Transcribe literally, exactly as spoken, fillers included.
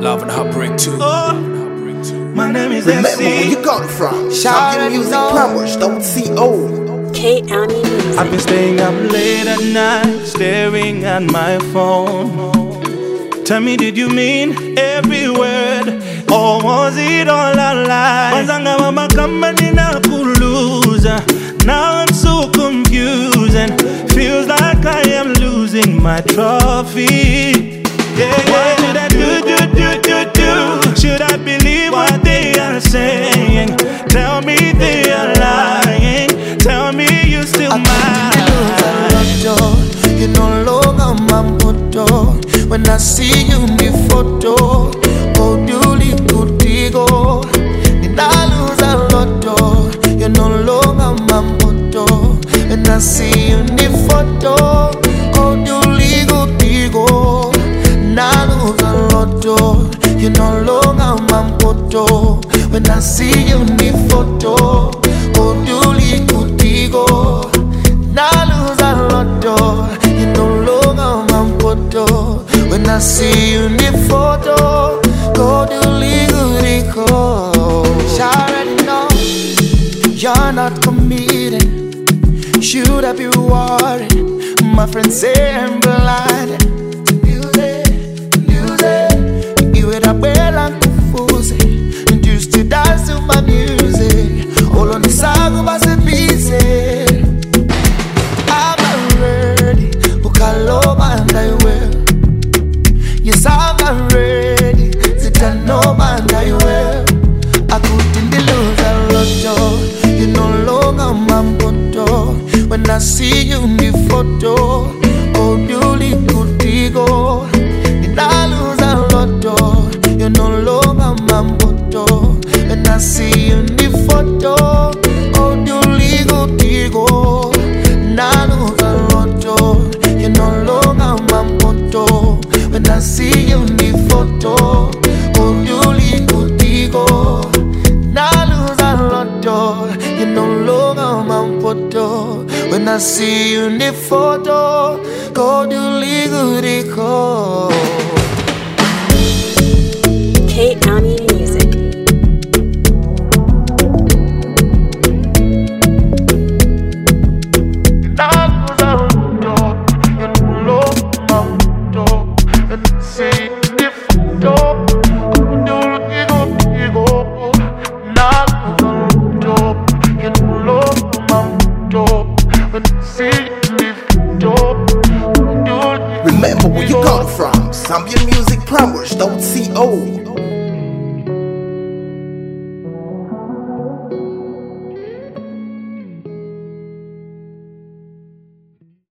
Love and Heartbreak too. Oh, my name is Remember S C. where you got it from. Champion Music Plumbers, don't C O. K Annie Music. I've been staying up late at night, staring at my phone. Tell me, did you mean every word, or was it all a lie? Wanzanga mama kama nina kuluza. Now I'm so confused and feels like I am losing my trophy. Yeah, yeah. What should I do, do, do, do, do? Should I believe what they are saying? Tell me they are lying. Tell me you still mine. You no longer my photo. When I see you in the photo, go dooley goody go. Did I lose a lot? You no longer my photo. When I see you in the photo, go dooley goody go. I lose a lot. You no longer my photo. When I see you in the photo, go dooley goody go. I lose a lot. You no longer my photo. When I see you in the photo, go dooley goody go. You already know you're not committed. Should I be worried? My friends say I'm blinded. A bella confusi, and used to dance to my music. All on the side of us busy. I'm ready, book a love and I will. Yes, I'm ready, sit and know and I will. I couldn't lose a lot. You no longer my photo. When I see you in the photo, oh, dooley goody go. Did I lose a lot? You no longer my photo. And I see you in the photo, oh, dooley goody go. Now lose a lot. You no longer my photo. When I see you in the photo, oh, dooley goody go. Now lose a lot. You no longer my photo. When I see you in the photo, go dooley goody go. K Annie Music. Remember where you got it from. Champion Music Plumbers, don't C O.